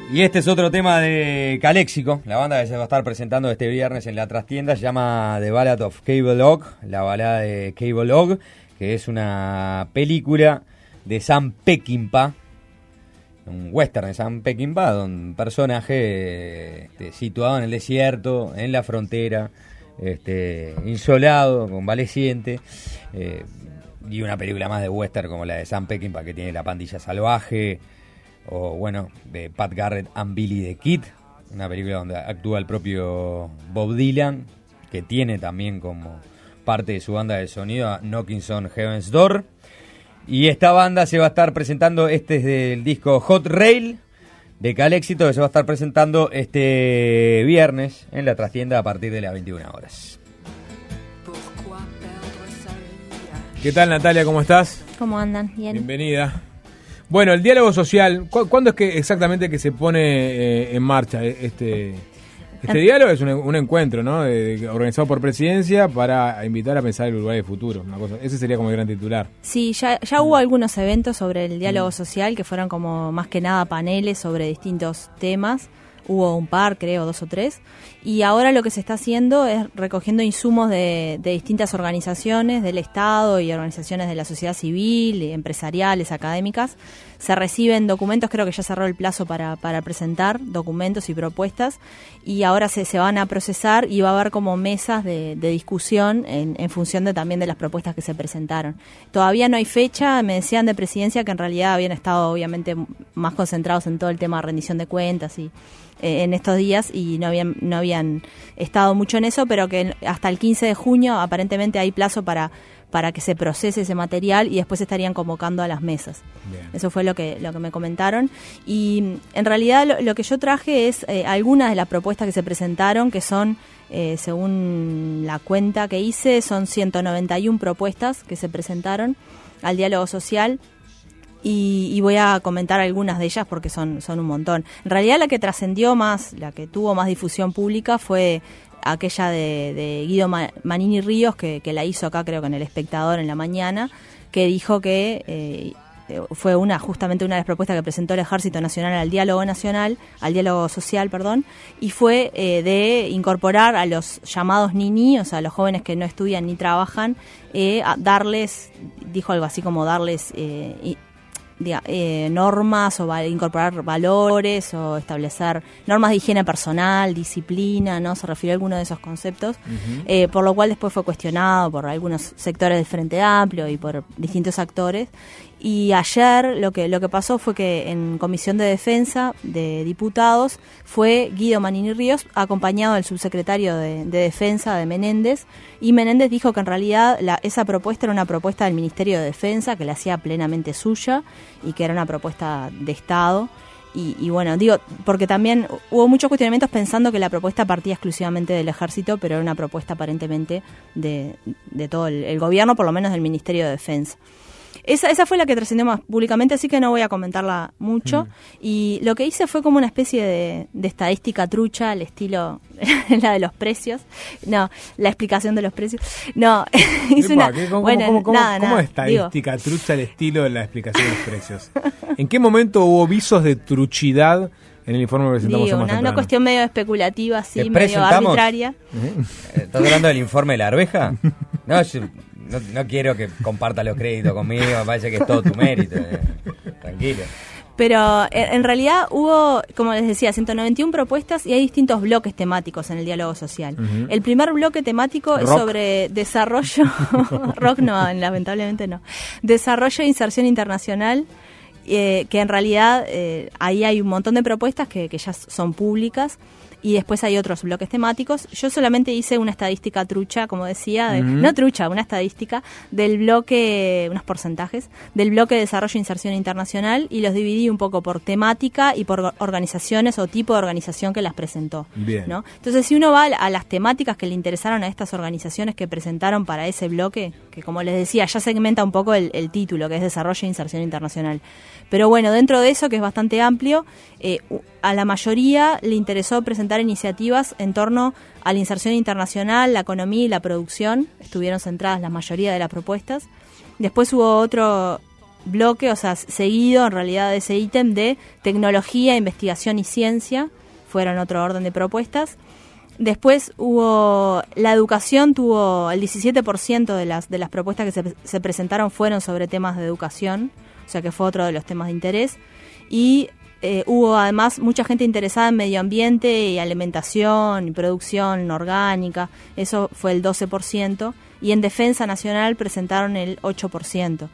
Y este es otro tema de Calexico, la banda que se va a estar presentando este viernes en la trastienda, se llama The Ballad of Cable Hog, la balada de Cable Hog, que es una película de Sam Peckinpah, un western de Sam Peckinpah, un personaje situado en el desierto, en la frontera, insolado, convaleciente, y una película más de western como la de Sam Peckinpah, que tiene La pandilla salvaje, o bueno, de Pat Garrett and Billy the Kid, una película donde actúa el propio Bob Dylan, que tiene también como parte de su banda de sonido a Knocking on Heaven's Door. Y esta banda se va a estar presentando, este es del disco Hot Rail de Calexico, que se va a estar presentando este viernes en la trastienda a partir de las 21 horas. ¿Qué tal, Natalia? ¿Cómo estás? ¿Cómo andan? Bien. Bienvenida. Bueno, el diálogo social, ¿cuándo es que exactamente que se pone en marcha este diálogo? Es un encuentro, ¿no? Organizado por Presidencia para invitar a pensar el Uruguay del futuro. Una cosa, ese sería como el gran titular. Sí, ya hubo algunos eventos sobre el diálogo social que fueron como más que nada paneles sobre distintos temas. Hubo un par, creo, 2 o 3. Y ahora lo que se está haciendo es recogiendo insumos de distintas organizaciones del Estado y organizaciones de la sociedad civil, empresariales, académicas. Se reciben documentos, creo que ya cerró el plazo para presentar documentos y propuestas. Y ahora se van a procesar y va a haber como mesas de discusión en función también de las propuestas que se presentaron. Todavía no hay fecha, me decían de Presidencia que en realidad habían estado obviamente más concentrados en todo el tema de rendición de cuentas y en estos días y no habían estado mucho en eso, pero que hasta el 15 de junio aparentemente hay plazo para que se procese ese material y después estarían convocando a las mesas. Bien. Eso fue lo que me comentaron. Y en realidad lo que yo traje es algunas de las propuestas que se presentaron, que son, según la cuenta que hice, son 191 propuestas que se presentaron al diálogo social. Y voy a comentar algunas de ellas porque son un montón. En realidad la que trascendió más, la que tuvo más difusión pública fue aquella de Guido Manini Ríos, que la hizo acá creo que en El Espectador en la mañana, que dijo que fue justamente una de las propuestas que presentó el Ejército Nacional al diálogo social, y fue de incorporar a los llamados NINI, o sea, a los jóvenes que no estudian ni trabajan, dijo algo así como darles normas o incorporar valores o establecer normas de higiene personal, disciplina, ¿no? Se refirió a alguno de esos conceptos, por lo cual después fue cuestionado por algunos sectores del Frente Amplio y por distintos actores. Y ayer lo que pasó fue que en Comisión de Defensa de Diputados fue Guido Manini Ríos acompañado del subsecretario de Defensa de Menéndez, y Menéndez dijo que en realidad esa propuesta era una propuesta del Ministerio de Defensa que la hacía plenamente suya y que era una propuesta de Estado. Y bueno, digo, porque también hubo muchos cuestionamientos pensando que la propuesta partía exclusivamente del Ejército, pero era una propuesta aparentemente de todo el gobierno, por lo menos del Ministerio de Defensa. Esa fue la que trascendió más públicamente, así que no voy a comentarla mucho. Y lo que hice fue como una especie de estadística trucha al estilo la de los precios. No, la explicación de los precios. No, hice una... ¿Cómo estadística trucha al estilo de la explicación de los precios? ¿En qué momento hubo visos de truchidad en el informe que presentamos más temprano? Una cuestión medio especulativa, así, medio arbitraria. ¿Estás hablando del informe de la arveja? No quiero que compartas los créditos conmigo, me parece que es todo tu mérito. Tranquilo. Pero en realidad hubo, como les decía, 191 propuestas y hay distintos bloques temáticos en el diálogo social. El primer bloque temático es sobre desarrollo, rock no, lamentablemente no, desarrollo e inserción internacional, que en realidad ahí hay un montón de propuestas que ya son públicas. Y después hay otros bloques temáticos. Yo solamente hice una estadística trucha, como decía, no trucha, una estadística del bloque, unos porcentajes, del bloque de desarrollo e inserción internacional, y los dividí un poco por temática y por organizaciones o tipo de organización que las presentó. Bien. ¿No? Entonces, si uno va a las temáticas que le interesaron a estas organizaciones que presentaron para ese bloque, que como les decía, ya segmenta un poco el título, que es desarrollo e inserción internacional. Pero bueno, dentro de eso, que es bastante amplio, a la mayoría le interesó presentar iniciativas en torno a la inserción internacional, la economía y la producción. Estuvieron centradas la mayoría de las propuestas. Después hubo otro bloque, o sea, seguido en realidad de ese ítem de tecnología, investigación y ciencia, fueron otro orden de propuestas. Después hubo, la educación tuvo el 17% de las propuestas que se presentaron fueron sobre temas de educación, o sea que fue otro de los temas de interés. Y hubo además mucha gente interesada en medio ambiente y alimentación y producción orgánica, eso fue el 12%, y en defensa nacional presentaron el 8%.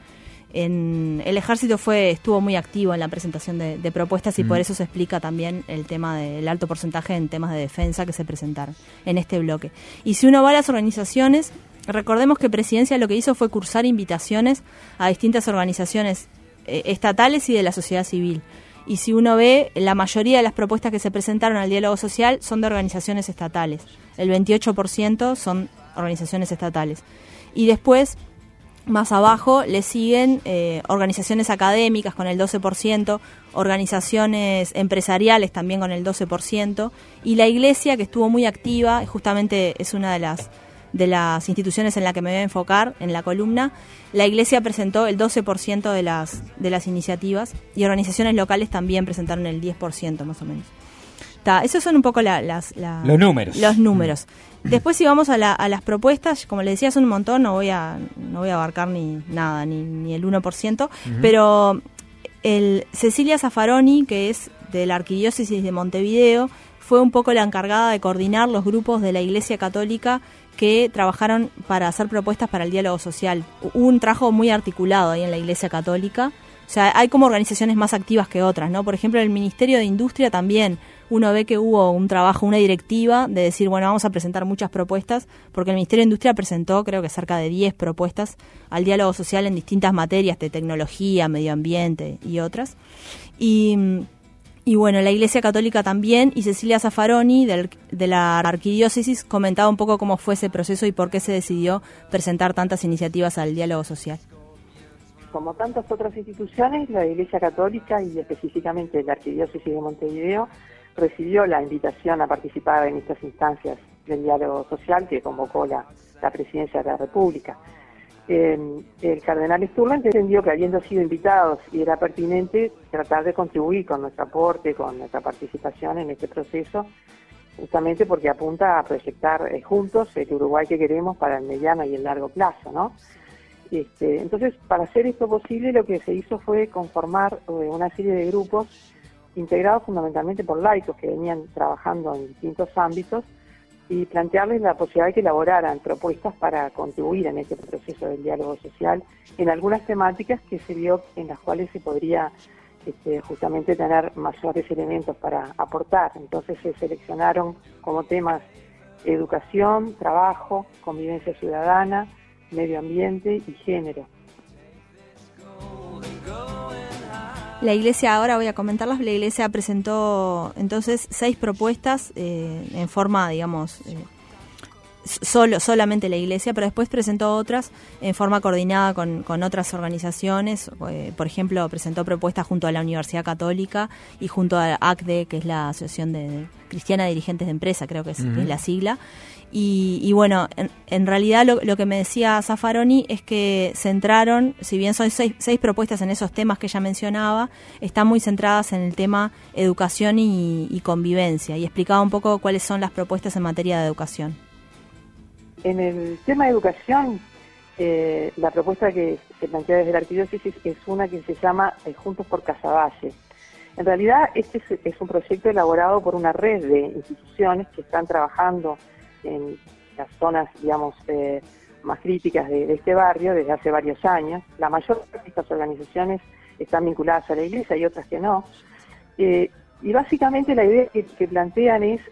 El ejército estuvo muy activo en la presentación de propuestas y por eso se explica también el tema del alto porcentaje en temas de defensa que se presentaron en este bloque. Y si uno va a las organizaciones, recordemos que Presidencia lo que hizo fue cursar invitaciones a distintas organizaciones estatales y de la sociedad civil. Y si uno ve, la mayoría de las propuestas que se presentaron al diálogo social son de organizaciones estatales. El 28% son organizaciones estatales. Y después, más abajo, le siguen organizaciones académicas con el 12%, organizaciones empresariales también con el 12%, y la Iglesia, que estuvo muy activa, justamente es una de las instituciones en la que me voy a enfocar en la columna. La Iglesia presentó el 12% de las iniciativas y organizaciones locales también presentaron el 10% más o menos. Esos son un poco los números. Los números. Después si vamos a las propuestas, como les decía, son un montón, no voy a abarcar ni nada, ni el 1%, pero Cecilia Zaffaroni, que es de la Arquidiócesis de Montevideo, fue un poco la encargada de coordinar los grupos de la Iglesia Católica que trabajaron para hacer propuestas para el diálogo social. Hubo un trabajo muy articulado ahí en la Iglesia Católica. O sea, hay como organizaciones más activas que otras, ¿no? Por ejemplo, el Ministerio de Industria también, uno ve que hubo un trabajo, una directiva de decir, bueno, vamos a presentar muchas propuestas, porque el Ministerio de Industria presentó, creo que cerca de 10 propuestas al diálogo social en distintas materias de tecnología, medio ambiente y otras. Y bueno, la Iglesia Católica también, y Cecilia Zaffaroni de la Arquidiócesis comentaba un poco cómo fue ese proceso y por qué se decidió presentar tantas iniciativas al diálogo social. Como tantas otras instituciones, la Iglesia Católica y específicamente la Arquidiócesis de Montevideo recibió la invitación a participar en estas instancias del diálogo social que convocó la Presidencia de la República. El cardenal Sturla entendió que, habiendo sido invitados y era pertinente, tratar de contribuir con nuestro aporte, con nuestra participación en este proceso, justamente porque apunta a proyectar juntos el Uruguay que queremos para el mediano y el largo plazo, ¿no? Entonces, para hacer esto posible, lo que se hizo fue conformar una serie de grupos integrados fundamentalmente por laicos que venían trabajando en distintos ámbitos y plantearles la posibilidad de que elaboraran propuestas para contribuir en este proceso del diálogo social en algunas temáticas que se vio en las cuales se podría justamente tener mayores elementos para aportar. Entonces se seleccionaron como temas educación, trabajo, convivencia ciudadana, medio ambiente y género. La Iglesia, ahora voy a comentarlas, la Iglesia presentó entonces 6 propuestas en forma, digamos, solamente la Iglesia, pero después presentó otras en forma coordinada con otras organizaciones. Por ejemplo, presentó propuestas junto a la Universidad Católica y junto a ACDE, que es la Asociación Cristiana de Dirigentes de Empresa, creo que es la sigla. Y bueno, en realidad lo que me decía Zaffaroni es que centraron, si bien son 6 propuestas en esos temas que ella mencionaba, están muy centradas en el tema educación y convivencia, y explicaba un poco cuáles son las propuestas en materia de educación. En el tema de educación, la propuesta que se plantea desde la Arquidiócesis es una que se llama Juntos por Casaballe. En realidad, este es un proyecto elaborado por una red de instituciones que están trabajando en las zonas, digamos, más críticas de este barrio desde hace varios años. La mayor parte de estas organizaciones están vinculadas a la Iglesia y otras que no. Y básicamente la idea que plantean es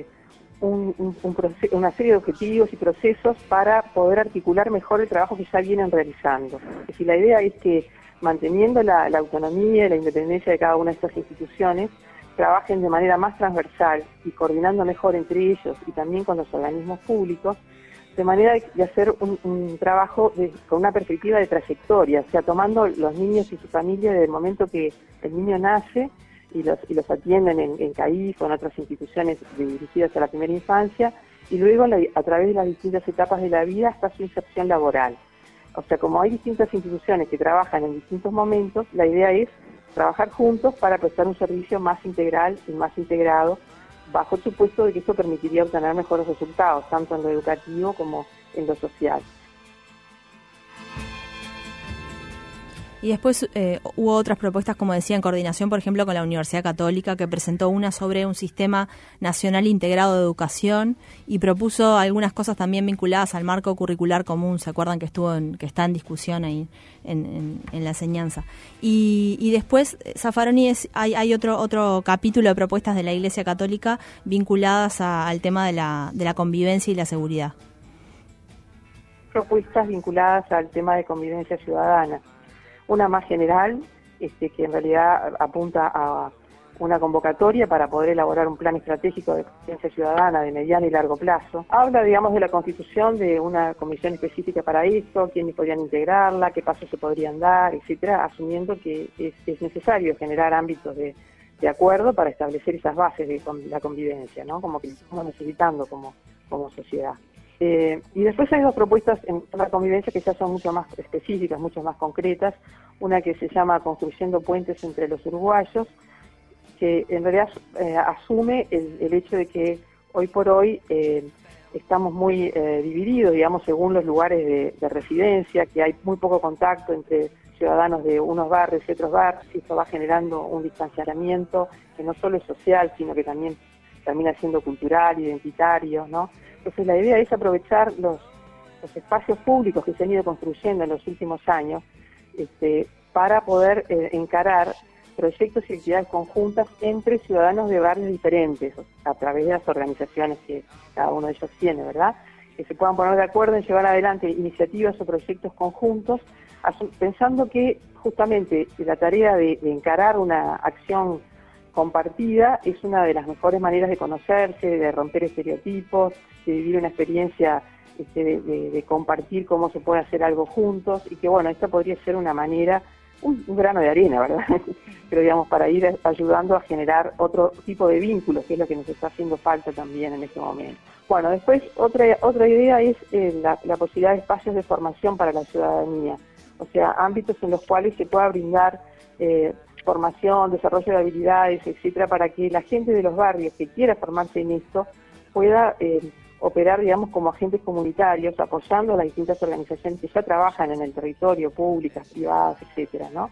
una serie de objetivos y procesos para poder articular mejor el trabajo que ya vienen realizando. Es decir, la idea es que, manteniendo la autonomía y la independencia de cada una de estas instituciones, trabajen de manera más transversal y coordinando mejor entre ellos y también con los organismos públicos, de manera de hacer un trabajo con una perspectiva de trayectoria, o sea, tomando los niños y su familia desde el momento que el niño nace y los atienden en CAIF o en otras instituciones dirigidas a la primera infancia, y luego a través de las distintas etapas de la vida hasta su inserción laboral. O sea, como hay distintas instituciones que trabajan en distintos momentos, la idea es trabajar juntos para prestar un servicio más integral y más integrado, bajo el supuesto de que esto permitiría obtener mejores resultados, tanto en lo educativo como en lo social. Y después hubo otras propuestas, como decía, en coordinación, por ejemplo, con la Universidad Católica, que presentó una sobre un sistema nacional integrado de educación y propuso algunas cosas también vinculadas al marco curricular común. ¿Se acuerdan que está en discusión ahí en la enseñanza? Y después, Zaffaroni, hay otro capítulo de propuestas de la Iglesia Católica vinculadas al tema de la convivencia y la seguridad. Propuestas vinculadas al tema de convivencia ciudadana. Una más general, que en realidad apunta a una convocatoria para poder elaborar un plan estratégico de convivencia ciudadana de mediano y largo plazo. Habla, digamos, de la constitución de una comisión específica para esto, quiénes podrían integrarla, qué pasos se podrían dar, etcétera, asumiendo que es necesario generar ámbitos de acuerdo para establecer esas bases de la convivencia, ¿no? Como que estamos necesitando como sociedad. Y después hay dos propuestas en la convivencia que ya son mucho más específicas, mucho más concretas. Una que se llama Construyendo Puentes entre los Uruguayos, que en realidad asume el hecho de que hoy por hoy estamos muy divididos, digamos, según los lugares de residencia, que hay muy poco contacto entre ciudadanos de unos barrios y otros barrios, y esto va generando un distanciamiento que no solo es social, sino que también termina siendo cultural, identitario, ¿no? Entonces la idea es aprovechar los espacios públicos que se han ido construyendo en los últimos años para poder encarar proyectos y actividades conjuntas entre ciudadanos de barrios diferentes, a través de las organizaciones que cada uno de ellos tiene, ¿verdad? Que se puedan poner de acuerdo en llevar adelante iniciativas o proyectos conjuntos, pensando que justamente la tarea de encarar una acción compartida es una de las mejores maneras de conocerse, de romper estereotipos, de vivir una experiencia de compartir cómo se puede hacer algo juntos, y que bueno, esta podría ser una manera, un grano de arena, ¿verdad? Pero digamos, para ir ayudando a generar otro tipo de vínculos, que es lo que nos está haciendo falta también en este momento. Bueno, después otra idea es la posibilidad de espacios de formación para la ciudadanía, o sea, ámbitos en los cuales se pueda brindar formación, desarrollo de habilidades, etcétera, para que la gente de los barrios que quiera formarse en esto pueda operar, digamos, como agentes comunitarios, apoyando a las distintas organizaciones que ya trabajan en el territorio, públicas, privadas, etcétera, ¿no?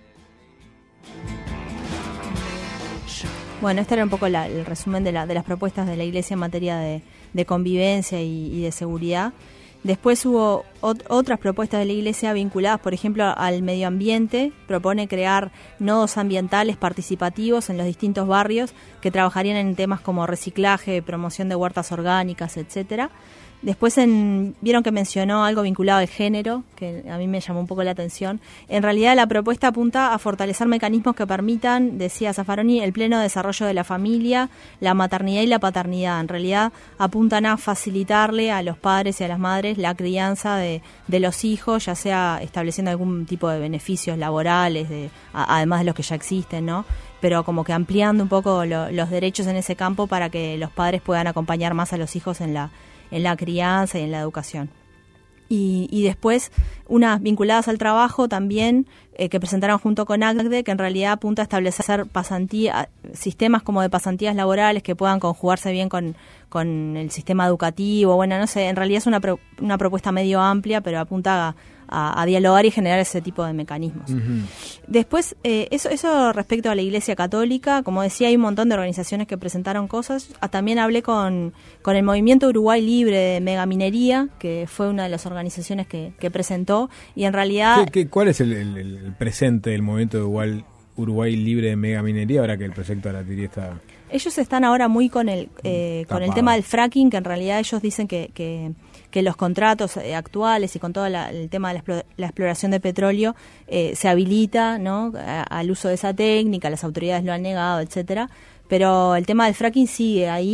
Bueno, este era un poco el resumen de las propuestas de la Iglesia en materia de convivencia y de seguridad. Después hubo otras propuestas de la Iglesia vinculadas, por ejemplo, al medio ambiente. Propone crear nodos ambientales participativos en los distintos barrios que trabajarían en temas como reciclaje, promoción de huertas orgánicas, etcétera. Después vieron que mencionó algo vinculado al género, que a mí me llamó un poco la atención. En realidad la propuesta apunta a fortalecer mecanismos que permitan, decía Zaffaroni, el pleno desarrollo de la familia, la maternidad y la paternidad. En realidad apuntan a facilitarle a los padres y a las madres la crianza de los hijos, ya sea estableciendo algún tipo de beneficios laborales, además de los que ya existen, ¿no? Pero como que ampliando un poco los derechos en ese campo para que los padres puedan acompañar más a los hijos en la crianza y en la educación. Y después unas vinculadas al trabajo también que presentaron junto con ACDE, que en realidad apunta a establecer sistemas como de pasantías laborales que puedan conjugarse bien con el sistema educativo. Bueno, no sé, en realidad es una propuesta medio amplia, pero apunta a dialogar y generar ese tipo de mecanismos. Uh-huh. Después, eso respecto a la Iglesia Católica, como decía, hay un montón de organizaciones que presentaron cosas. También hablé con el Movimiento Uruguay Libre de Megaminería, que fue una de las organizaciones que presentó, y en realidad... ¿Cuál es el presente del Movimiento de Uruguay Libre de Megaminería, ahora que el proyecto de la TIRI está...? Ellos están ahora muy con el tema del fracking, que en realidad ellos dicen que los contratos actuales y con todo el tema de la exploración de petróleo se habilita, ¿no?, al uso de esa técnica, las autoridades lo han negado, etcétera, pero el tema del fracking sigue ahí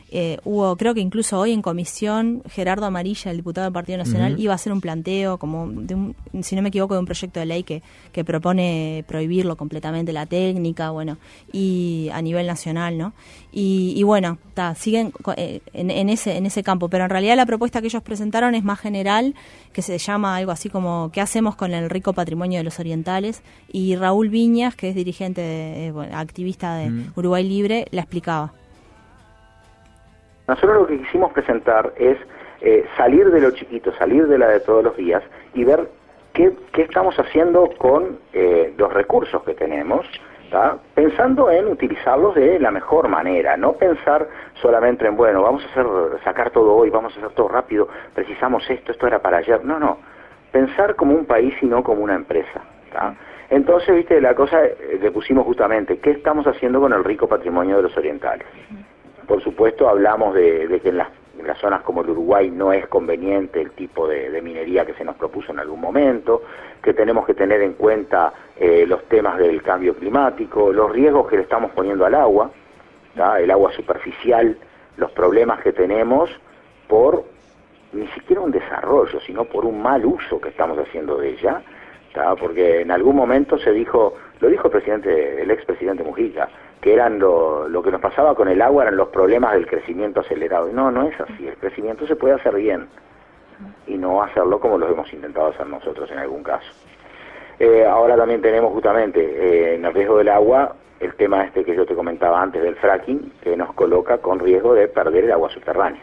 Hubo, creo que incluso hoy en comisión, Gerardo Amarilla, el diputado del Partido Nacional, iba a hacer un planteo, como si no me equivoco, de un proyecto de ley que propone prohibirlo completamente, la técnica, bueno, y a nivel nacional, ¿no? Y bueno, siguen en ese campo, pero en realidad la propuesta que ellos presentaron es más general, que se llama algo así como ¿qué hacemos con el rico patrimonio de los orientales? Y Raúl Viñas, que es dirigente, activista de Uruguay Libre, la explicaba. Nosotros lo que quisimos presentar es salir de lo chiquito, salir de la de todos los días y ver qué estamos haciendo con los recursos que tenemos, ¿tá? Pensando en utilizarlos de la mejor manera, no pensar solamente en, bueno, vamos a sacar todo hoy, vamos a hacer todo rápido, precisamos esto era para ayer. No, pensar como un país y no como una empresa, ¿tá? Entonces, viste, la cosa le pusimos justamente, ¿qué estamos haciendo con el rico patrimonio de los orientales? Por supuesto, hablamos de que en las zonas como el Uruguay no es conveniente el tipo de minería que se nos propuso en algún momento, que tenemos que tener en cuenta los temas del cambio climático, los riesgos que le estamos poniendo al agua, ¿tá? El agua superficial, los problemas que tenemos por ni siquiera un desarrollo, sino por un mal uso que estamos haciendo de ella, ¿tá? Porque en algún momento se dijo, lo dijo el expresidente Mujica, que eran lo que nos pasaba con el agua eran los problemas del crecimiento acelerado. No es así, el crecimiento se puede hacer bien y no hacerlo como lo hemos intentado hacer nosotros en algún caso. Ahora también tenemos justamente en el riesgo del agua el tema que yo te comentaba antes del fracking, que nos coloca con riesgo de perder el agua subterránea.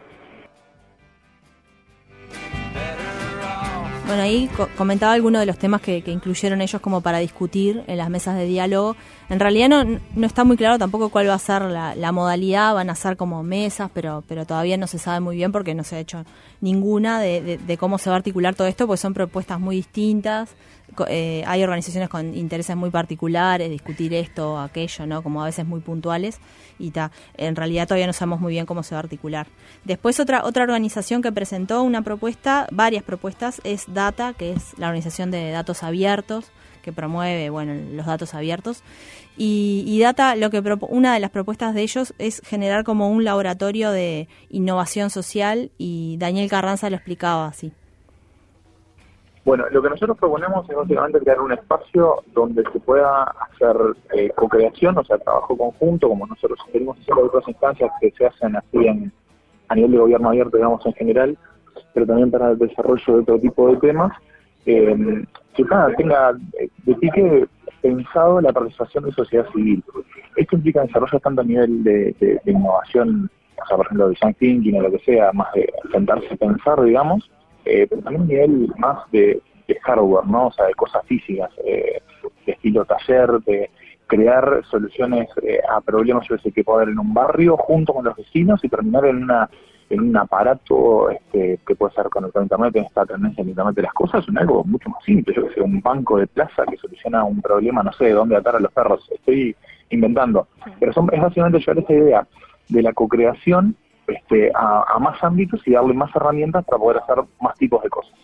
Bueno, ahí comentaba algunos de los temas que incluyeron ellos como para discutir en las mesas de diálogo. En realidad no está muy claro tampoco cuál va a ser la modalidad, van a ser como mesas, pero todavía no se sabe muy bien porque no se ha hecho ninguna de cómo se va a articular todo esto, porque son propuestas muy distintas. Hay organizaciones con intereses muy particulares, discutir esto o aquello, ¿no? Como a veces muy puntuales, y en realidad todavía no sabemos muy bien cómo se va a articular. Después otra organización que presentó una propuesta, varias propuestas, es DATA, que es la organización de datos abiertos, que promueve, los datos abiertos. Y DATA, una de las propuestas de ellos es generar como un laboratorio de innovación social, y Daniel Carranza lo explicaba así. Bueno, lo que nosotros proponemos es básicamente crear un espacio donde se pueda hacer co-creación, o sea, trabajo conjunto, como nosotros queremos hacer en otras instancias que se hacen así a nivel de gobierno abierto, digamos, en general, pero también para el desarrollo de otro tipo de temas, que tenga de pique pensado la participación de sociedad civil. Esto implica desarrollo tanto a nivel de innovación, o sea, por ejemplo, design thinking o lo que sea, más de sentarse a pensar, digamos, pero también a nivel más de hardware, ¿no? O sea, de cosas físicas, de estilo taller, de crear soluciones a problemas que puede haber en un barrio junto con los vecinos y terminar en un aparato que puede ser conectado a internet, en esta tendencia en internet de las cosas, es algo mucho más simple, yo que sé, un banco de plaza que soluciona un problema, no sé, de dónde atar a los perros, estoy inventando, pero es básicamente llevar esa idea de la co-creación a más ámbitos y darle más herramientas para poder hacer más tipos de cosas.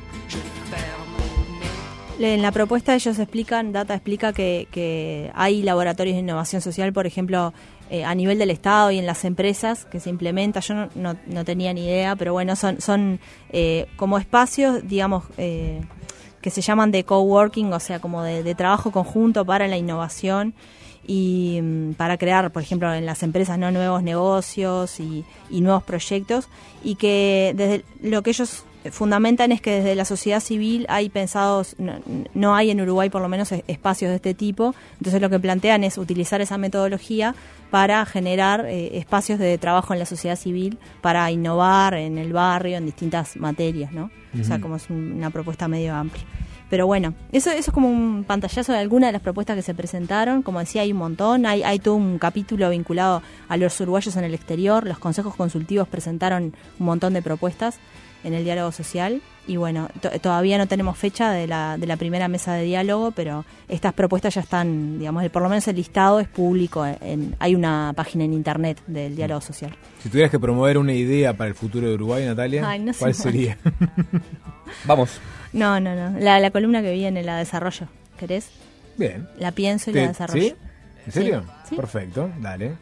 En la propuesta ellos Data explica que hay laboratorios de innovación social, por ejemplo, a nivel del Estado y en las empresas que se implementa. Yo no tenía ni idea, pero bueno, son como espacios, digamos, que se llaman de coworking, o sea, como de trabajo conjunto para la innovación y para crear, por ejemplo, en las empresas, ¿no?, nuevos negocios y nuevos proyectos, y que desde lo que ellos fundamentan es que desde la sociedad civil hay pensados, no hay en Uruguay por lo menos espacios de este tipo, entonces lo que plantean es utilizar esa metodología para generar espacios de trabajo en la sociedad civil para innovar en el barrio, en distintas materias, ¿no? Uh-huh. O sea, como es una propuesta medio amplia. Pero bueno, eso es como un pantallazo de algunas de las propuestas que se presentaron. Como decía, hay un montón, hay todo un capítulo vinculado a los uruguayos en el exterior. Los consejos consultivos presentaron un montón de propuestas en el diálogo social, y bueno, todavía no tenemos fecha de la primera mesa de diálogo, pero estas propuestas ya están, digamos, por lo menos el listado es público, hay una página en internet del diálogo social. Si tuvieras que promover una idea para el futuro de Uruguay, Natalia, no sé, ¿cuál sería? Vamos. No, la columna que viene, la desarrollo, ¿querés? Bien. La pienso y la desarrollo. ¿Sí? ¿En serio? Sí. Perfecto, dale.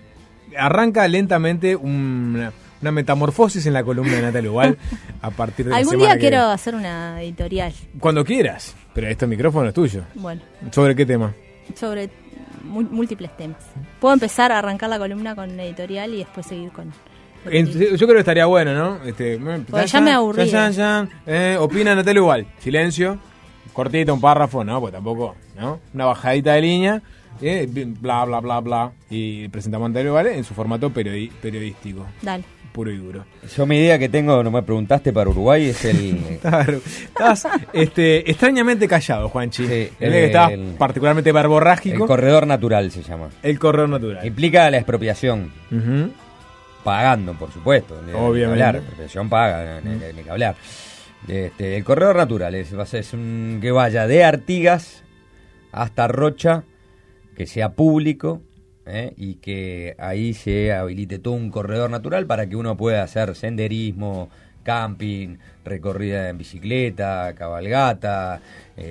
arranca lentamente una metamorfosis en la columna de Natalia Ubal a partir de la Algún semana día quiero hacer una editorial. Cuando quieras, pero este micrófono es tuyo. Bueno, ¿Sobre qué tema? sobre múltiples temas. Puedo empezar a arrancar la columna con una editorial y después seguir con... Yo creo que estaría bueno, ¿no? Porque ya me aburrí. Opina Natalia Ubal. Silencio. Cortito, un párrafo, ¿no? Pues tampoco, ¿no? Una bajadita de línea. Bla, bla, bla, bla. Y presentamos a Natalia Ubal en su formato periodístico. Dale. Puro y duro. Yo mi idea que tengo, no me preguntaste, para Uruguay es el... Estás extrañamente callado, Juanchi. Sí, Estás particularmente verborrágico. El corredor natural se llama. El corredor natural. Implica la expropiación. Ujú. Pagando, por supuesto. Obviamente. La expropiación paga, ni que hablar. El corredor natural es un que vaya de Artigas hasta Rocha, que sea público, y que ahí se habilite todo un corredor natural para que uno pueda hacer senderismo, camping, recorrida en bicicleta, cabalgata,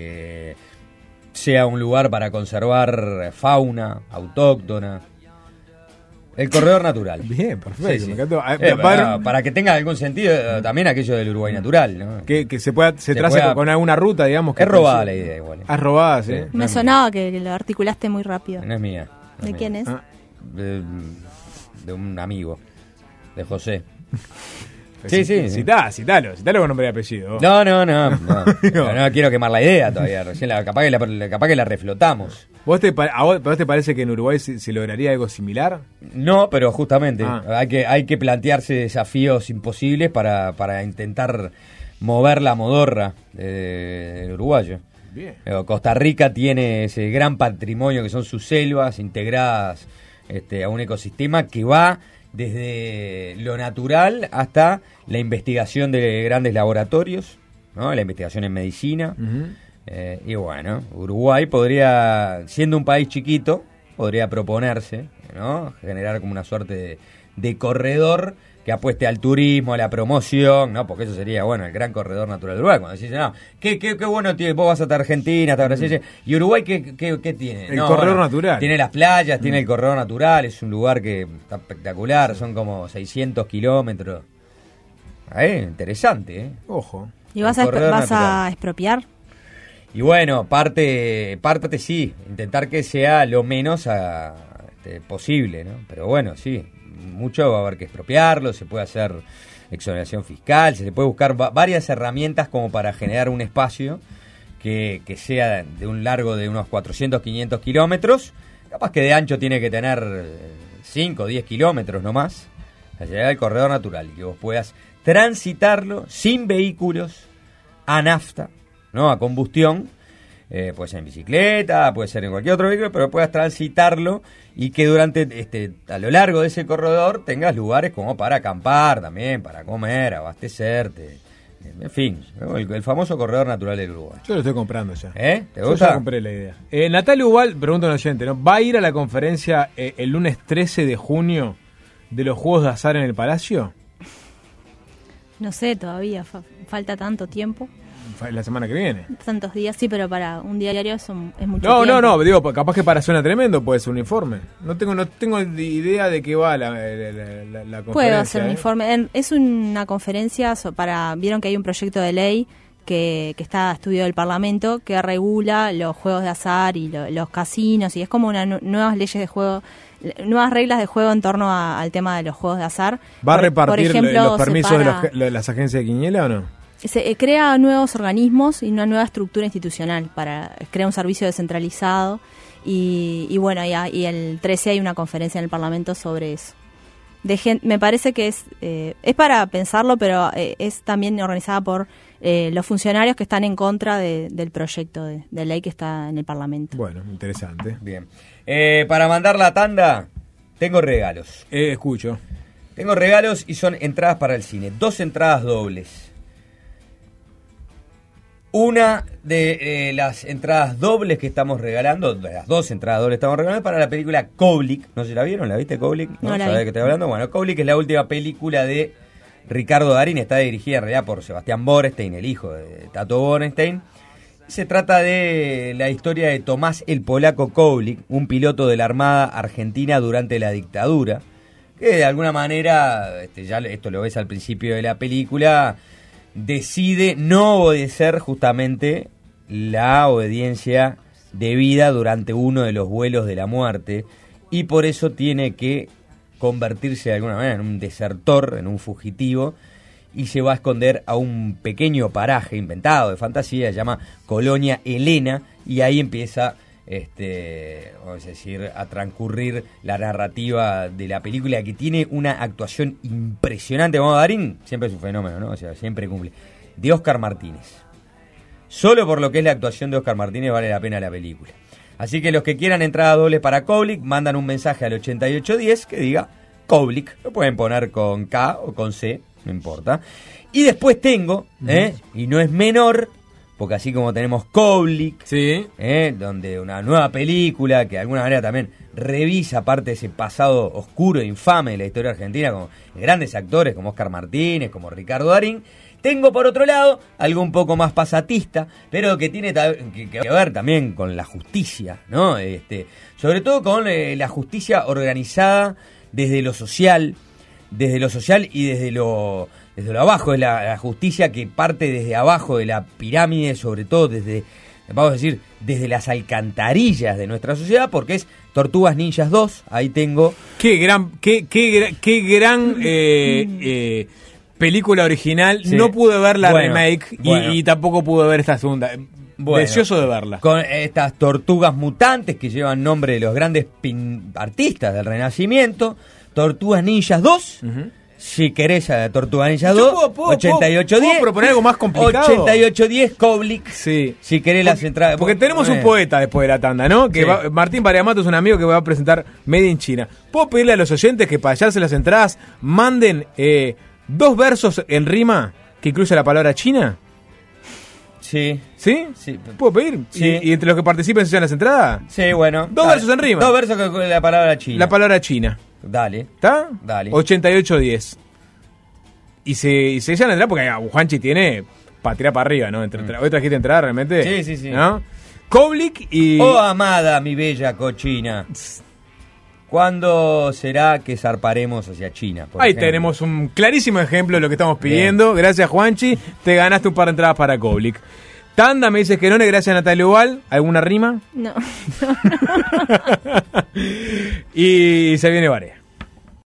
sea un lugar para conservar fauna autóctona. El corredor natural. Bien, perfecto. Sí, sí. Me encantó. Para que tenga algún sentido también aquello del Uruguay natural, ¿no? Que se trace con alguna ruta, digamos. Que es robada la idea igual. Es robada, sí. Me sonaba que lo articulaste muy rápido. No es mía. ¿De quién es? De un amigo. De José. Sí. Sí. Citalo con nombre y apellido. No. No quiero quemar la idea todavía. Recién capaz que la reflotamos. ¿A vos te parece que en Uruguay se lograría algo similar? No, pero justamente hay que plantearse desafíos imposibles para intentar mover la modorra del uruguayo. Bien. Costa Rica tiene ese gran patrimonio que son sus selvas integradas a un ecosistema que va desde lo natural hasta la investigación de grandes laboratorios, ¿no? La investigación en medicina. Uh-huh. Y bueno, Uruguay podría, siendo un país chiquito, podría proponerse, ¿no? Generar como una suerte de corredor que apueste al turismo, a la promoción, ¿no? Porque eso sería, bueno, el gran corredor natural de Uruguay. Cuando decís, no, qué bueno tiene, vos vas hasta Argentina, hasta Brasil, y Uruguay, ¿qué tiene? El corredor natural. Tiene las playas, tiene el corredor natural, es un lugar que está espectacular, son como 600 kilómetros. Interesante, Ojo. ¿Y vas a expropiar? Y bueno, parte sí, intentar que sea lo menos posible, ¿no? Pero bueno, sí, mucho va a haber que expropiarlo, se puede hacer exoneración fiscal, se puede buscar varias herramientas como para generar un espacio que sea de un largo de unos 400, 500 kilómetros, capaz que de ancho tiene que tener 5 o 10 kilómetros nomás, a llegar al corredor natural y que vos puedas transitarlo sin vehículos a nafta, ¿no? A combustión, puede ser en bicicleta, puede ser en cualquier otro vehículo, pero puedas transitarlo y que durante a lo largo de ese corredor tengas lugares como para acampar también, para comer, abastecerte, en fin, el famoso corredor natural del Uruguay. Yo lo estoy comprando ya. ¿Te Yo gusta? ya compré la idea. Natalia Ubal, pregunta un oyente, ¿no? ¿Va a ir a la conferencia el lunes 13 de junio de los Juegos de Azar en el Palacio? No sé, todavía falta tanto tiempo. La semana que viene. Tantos días, sí, pero para un diario es mucho tiempo. No, digo, capaz que para Zona Tremendo puede ser un informe. No tengo idea de qué va la conferencia. Puedo hacer un informe. Es una conferencia vieron que hay un proyecto de ley que está a estudio del Parlamento que regula los juegos de azar y los casinos, y es como nuevas leyes de juego, nuevas reglas de juego en torno al tema de los juegos de azar. ¿Va a repartir por ejemplo, los permisos de las agencias de Quiniela o no? Se crea nuevos organismos y una nueva estructura institucional crea un servicio descentralizado y bueno, y el 13 hay una conferencia en el Parlamento sobre eso. Me parece que es para pensarlo, pero es también organizada por los funcionarios que están en contra del proyecto de ley que está en el Parlamento. Bueno, interesante. Bien. Para mandar la tanda, tengo regalos. Escucho. Tengo regalos y son entradas para el cine. 2 entradas dobles. Una de las entradas dobles que estamos regalando, de las 2 entradas dobles que estamos regalando, para la película Koblik. ¿No se la vieron? ¿La viste, Koblik? No la vi. ¿Sabés de qué estoy hablando? Bueno, Koblik es la última película de Ricardo Darín. Está dirigida en realidad por Sebastián Borenstein, el hijo de Tato Borenstein. Se trata de la historia de Tomás el Polaco Koblik, un piloto de la Armada Argentina durante la dictadura, que de alguna manera, ya esto lo ves al principio de la película, decide no obedecer justamente la obediencia debida durante uno de los vuelos de la muerte, y por eso tiene que convertirse de alguna manera en un desertor, en un fugitivo, y se va a esconder a un pequeño paraje inventado de fantasía, se llama Colonia Helena, y ahí empieza, vamos a decir, a transcurrir la narrativa de la película, que tiene una actuación impresionante. Bueno, Darín siempre es un fenómeno, ¿no? O sea, siempre cumple. De Oscar Martínez. Solo por lo que es la actuación de Oscar Martínez vale la pena la película. Así que los que quieran entradas dobles para Koblik, mandan un mensaje al 8810 que diga Koblik. Lo pueden poner con K o con C, no importa. Y después tengo, y no es menor, porque así como tenemos Koblik, sí, donde una nueva película que de alguna manera también revisa parte de ese pasado oscuro e infame de la historia argentina, con grandes actores como Oscar Martínez, como Ricardo Darín. Tengo por otro lado algo un poco más pasatista, pero que tiene que ver también con la justicia, ¿no? Sobre todo con la justicia organizada desde lo social y desde lo abajo, es la justicia que parte desde abajo de la pirámide, sobre todo vamos a decir, desde las alcantarillas de nuestra sociedad, porque es Tortugas Ninjas 2, ahí tengo... Qué gran película original, sí. No pude ver la remake y tampoco pude ver esta segunda. Deseoso de verla. Con estas tortugas mutantes que llevan nombre de los grandes artistas del Renacimiento, Tortugas Ninjas 2, si querés a Tortugas Ninjas 2, 8810. ¿Puedo proponer algo más complicado? 8810 Koblik, sí. Si querés las entradas. Porque tenemos un poeta después de la tanda, ¿no? Que sí. Martín Pariamato es un amigo que va a presentar Made in China. ¿Puedo pedirle a los oyentes que para hallarse las entradas manden 2 versos en rima que incluya la palabra China? Sí. ¿Sí? Sí. ¿Puedo pedir? Sí. ¿Y entre los que participen se llaman las entradas? Sí, bueno. 2 versos en rima. 2 versos con la palabra China. La palabra China. Dale. ¿Está? Dale. 8810. Y se llaman entradas porque Juanchi tiene para tirar para arriba, ¿no? ¿Hoy trajiste entrada realmente? Sí. ¿No? Koblik y... Oh, amada, mi bella cochina. ¿Cuándo será que zarparemos hacia China? Ahí tenemos un clarísimo ejemplo de lo que estamos pidiendo. Bien. Gracias, Juanchi. Te ganaste un par de entradas para Koblik. Tanda, me dices que no, gracias, Natalia Ubal. ¿Alguna rima? No. Y se viene Varea.